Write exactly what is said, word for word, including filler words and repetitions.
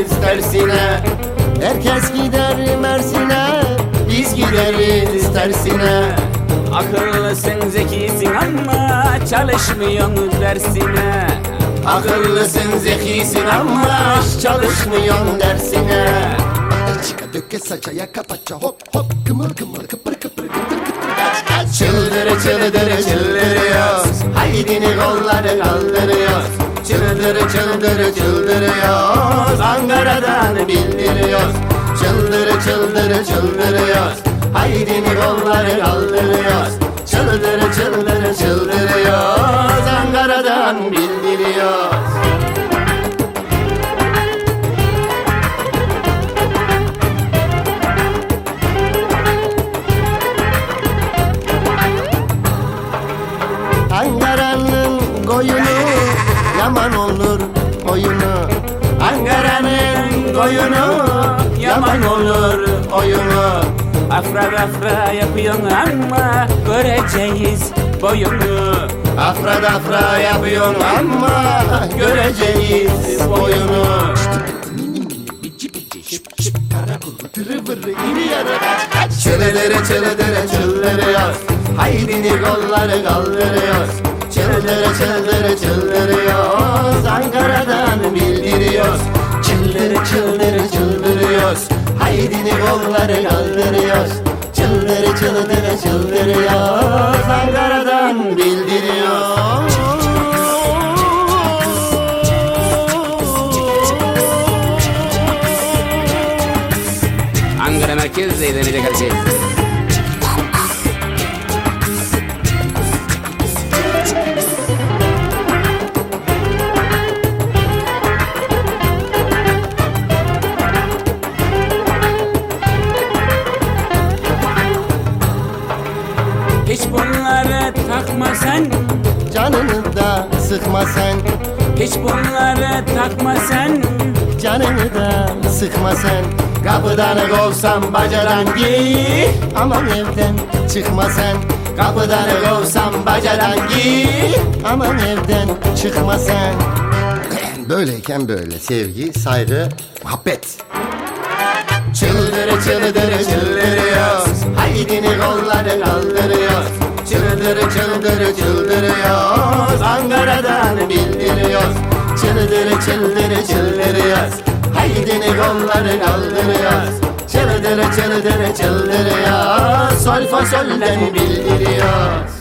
gideriz tersine. Herkes gider Mersin'e, biz gideriz tersine. Akıllısın zekisin ama çalışmıyorsun dersine. Akıllısın zekisin ama çalışmıyorsun dersine. Çıka döke saçaya kapaça hop hop kımır kımır kıpır kıpır kıpır kıpır. Çıldır çıldır çıldırıyoruz, haydini kolları kaldırıyoruz. Çıldır çıldır çıldırıyoruz, Ankara'dan bildiriyoruz. Çıldır çıldır çıldırıyoruz, haydini kolları kaldırıyoruz. Çıldır çıldır çıldırıyoruz, Ankara'dan bildiriyoruz. Ankara'nın koyunu yaman olur oyunu. Ankara'nın koyunu yaman olur oyunu. Afra afra yapıyorsun ama göreceğiz boyunu. Afra dafra yapıyorsun ama göreceğiz boyunu. Bici bici şıp şıp kara kuru tırı vırı iri yarı kaç kaç. Çıldır çıldır çıldırıyoruz, haydini kolları kaldırıyoruz. Çıldır çıldır çıldırıyoruz, Ankara'dan bildiriyoruz. Çıldır çıldır çıldırıyoruz, haydini kolları kaldırıyoruz. Çıldır çıldır çıldırıyoruz, Ankara'dan bildiriyoruz. Ankara merkez eğlenecek her şey. Hiç bunları takma sen, Canını da sıkma sen, hiç bunları takma sen. canını da sıkma sen. Kapıdan kovsam bacadan giy, aman evden çıkma sen. Kapıdan kovsam bacadan giy, aman evden çıkma sen. Böyleyken böyle sevgi, saygı, muhabbet. Çıldır çıldır çıldırıyoruz, haydini kolları kaldırıyoruz. Çıldır çıldır çıldırıyoruz, Ankara'dan bildiriyoruz. Çıldır çıldır çıldırıyoruz, haydini kolları kaldırıyoruz. Çıldır çıldır çıldırıyoruz, sol fa solden bildiriyoruz.